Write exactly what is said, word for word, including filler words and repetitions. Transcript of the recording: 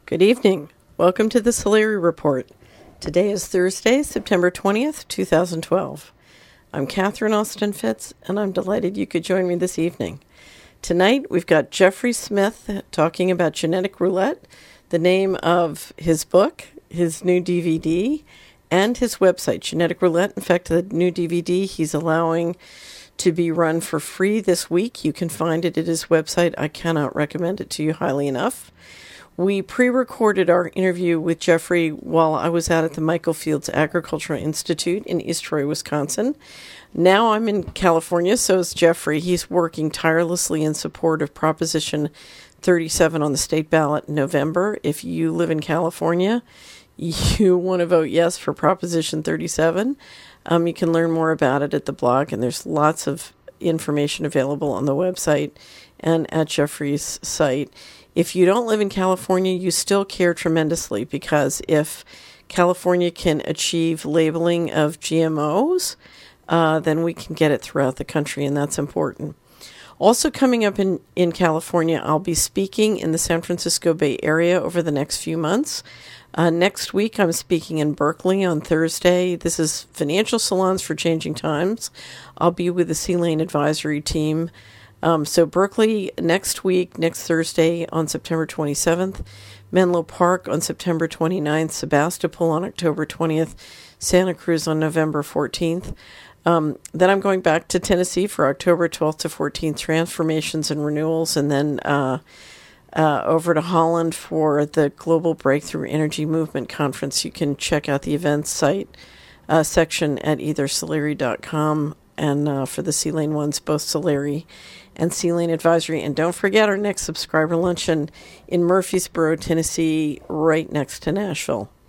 Good evening. Welcome to the Solari Report. Today is Thursday, September twentieth, two thousand twelve. I'm Catherine Austin Fitz, and I'm delighted you could join me this evening. Tonight, we've got Jeffrey Smith talking about Genetic Roulette, the name of his book, his new D V D, and his website, Genetic Roulette. In fact, the new D V D he's allowing to be run for free this week. You can find it at his website. I cannot recommend it to you highly enough. We pre-recorded our interview with Jeffrey while I was out at the Michael Fields Agricultural Institute in East Troy, Wisconsin. Now I'm in California, so is Jeffrey. He's working tirelessly in support of Proposition thirty-seven on the state ballot in November. If you live in California, you want to vote yes for Proposition thirty-seven. Um, you can learn more about it at the blog, and there's lots of information available on the website and at Jeffrey's site. If you don't live in California, you still care tremendously, because if California can achieve labeling of G M Os, uh, then we can get it throughout the country, and that's important. Also coming up in, in California, I'll be speaking in the San Francisco Bay Area over the next few months. Uh, next week, I'm speaking in Berkeley on Thursday. This is Financial Salons for Changing Times. I'll be with the C-Lane Advisory Team. Um, so Berkeley next week, next Thursday on September twenty-seventh, Menlo Park on September twenty-ninth, Sebastopol on October twentieth, Santa Cruz on November fourteenth. Um, then I'm going back to Tennessee for October twelfth to fourteenth, Transformations and Renewals, and then uh, uh, over to Holland for the Global Breakthrough Energy Movement Conference. You can check out the events site uh, section at either Solari dot com, and uh, for the C-Lane ones, both Solari and C-Lane Advisory. And don't forget our next subscriber luncheon in Murfreesboro, Tennessee, right next to Nashville.